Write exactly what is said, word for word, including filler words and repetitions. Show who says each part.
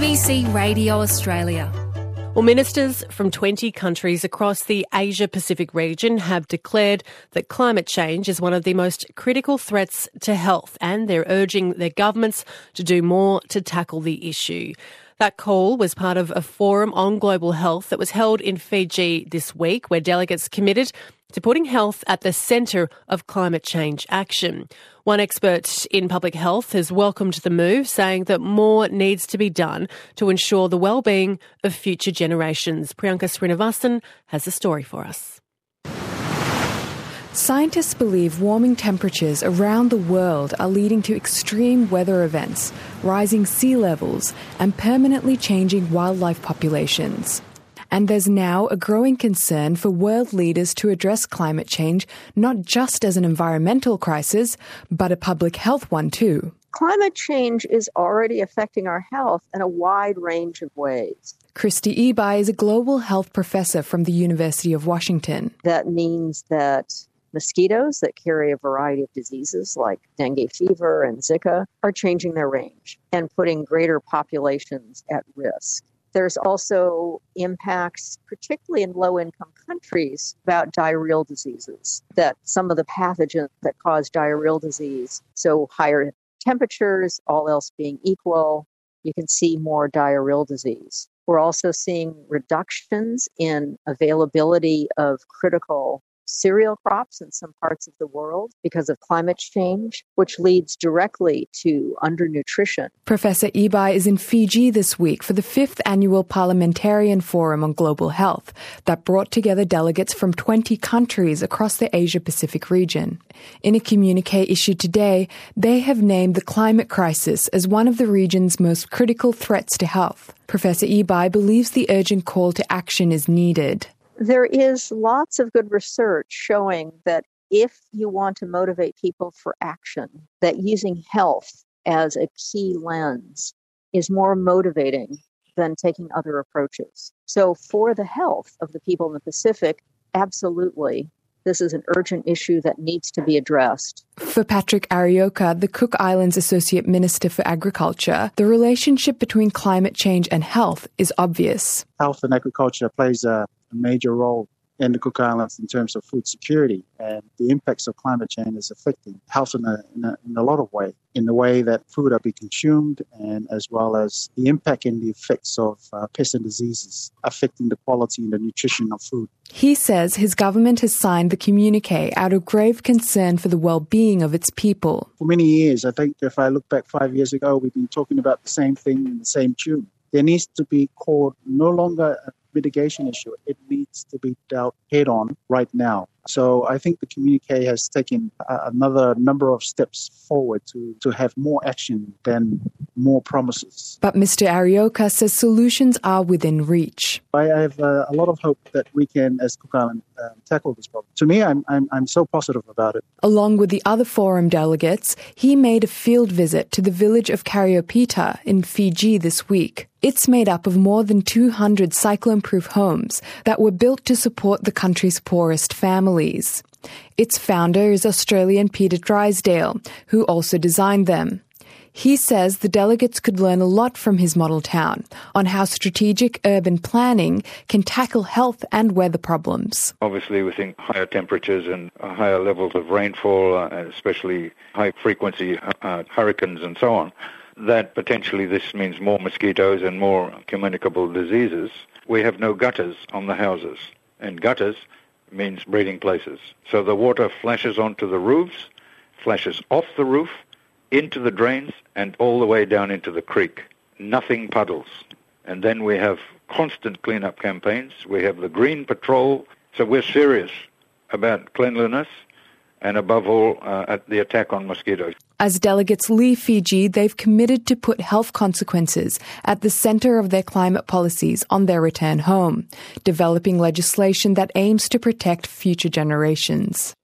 Speaker 1: B C Radio Australia.
Speaker 2: Well, ministers from twenty countries across the Asia-Pacific region have declared that climate change is one of the most critical threats to health, and they're urging their governments to do more to tackle the issue. That call was part of a forum on global health that was held in Fiji this week, where delegates committed to putting health at the centre of climate change action. One expert in public health has welcomed the move, saying that more needs to be done to ensure the well-being of future generations. Priyanka Srinivasan has a story for us.
Speaker 3: Scientists believe warming temperatures around the world are leading to extreme weather events, rising sea levels, and permanently changing wildlife populations. And there's now a growing concern for world leaders to address climate change not just as an environmental crisis, but a public health one too.
Speaker 4: Climate change is already affecting our health in a wide range of ways.
Speaker 3: Christy Ebi is a global health professor from the University of Washington.
Speaker 4: That means that mosquitoes that carry a variety of diseases like dengue fever and Zika are changing their range and putting greater populations at risk. There's also impacts, particularly in low-income countries, about diarrheal diseases, that some of the pathogens that cause diarrheal disease, so higher temperatures, all else being equal, you can see more diarrheal disease. We're also seeing reductions in availability of critical cereal crops in some parts of the world because of climate change, which leads directly to undernutrition.
Speaker 3: Professor Ebi is in Fiji this week for the fifth annual Parliamentarian Forum on Global Health that brought together delegates from twenty countries across the Asia-Pacific region. In a communique issued today, they have named the climate crisis as one of the region's most critical threats to health. Professor Ebi believes the urgent call to action is needed.
Speaker 4: There is lots of good research showing that if you want to motivate people for action, that using health as a key lens is more motivating than taking other approaches. So for the health of the people in the Pacific, absolutely, this is an urgent issue that needs to be addressed.
Speaker 3: For Patrick Arioka, the Cook Islands Associate Minister for Agriculture, the relationship between climate change and health is obvious.
Speaker 5: Health and agriculture plays a a major role in the Cook Islands in terms of food security, and the impacts of climate change is affecting health in a, in a, in a lot of ways, in the way that food are being consumed, and as well as the impact and the effects of uh, pests and diseases affecting the quality and the nutrition of food.
Speaker 3: He says his government has signed the communique out of grave concern for the well-being of its people.
Speaker 5: For many years, I think if I look back five years ago, we've been talking about the same thing in the same tune. There needs to be called no longer a mitigation issue. It needs to be dealt head on right now. So I think the communique has taken uh, another number of steps forward to, to have more action than more promises.
Speaker 3: But Mister Arioka says solutions are within reach.
Speaker 5: I have uh, a lot of hope that we can, as Cook Island, uh, tackle this problem. To me, I'm, I'm I'm so positive about it.
Speaker 3: Along with the other forum delegates, he made a field visit to the village of Kariopita in Fiji this week. It's made up of more than two hundred cyclone-proof homes that were built to support the country's poorest families. Its founder is Australian Peter Drysdale, who also designed them. He says the delegates could learn a lot from his model town on how strategic urban planning can tackle health and weather problems.
Speaker 6: Obviously, we think higher temperatures and higher levels of rainfall, uh, especially high-frequency uh, hurricanes and so on, that potentially this means more mosquitoes and more communicable diseases. We have no gutters on the houses, and gutters means breeding places. So the water flashes onto the roofs, flashes off the roof, into the drains, and all the way down into the creek. Nothing puddles. And then we have constant cleanup campaigns. We have the Green Patrol. So we're serious about cleanliness and, above all, uh, at the attack on mosquitoes.
Speaker 3: As delegates leave Fiji, they've committed to put health consequences at the centre of their climate policies on their return home, developing legislation that aims to protect future generations.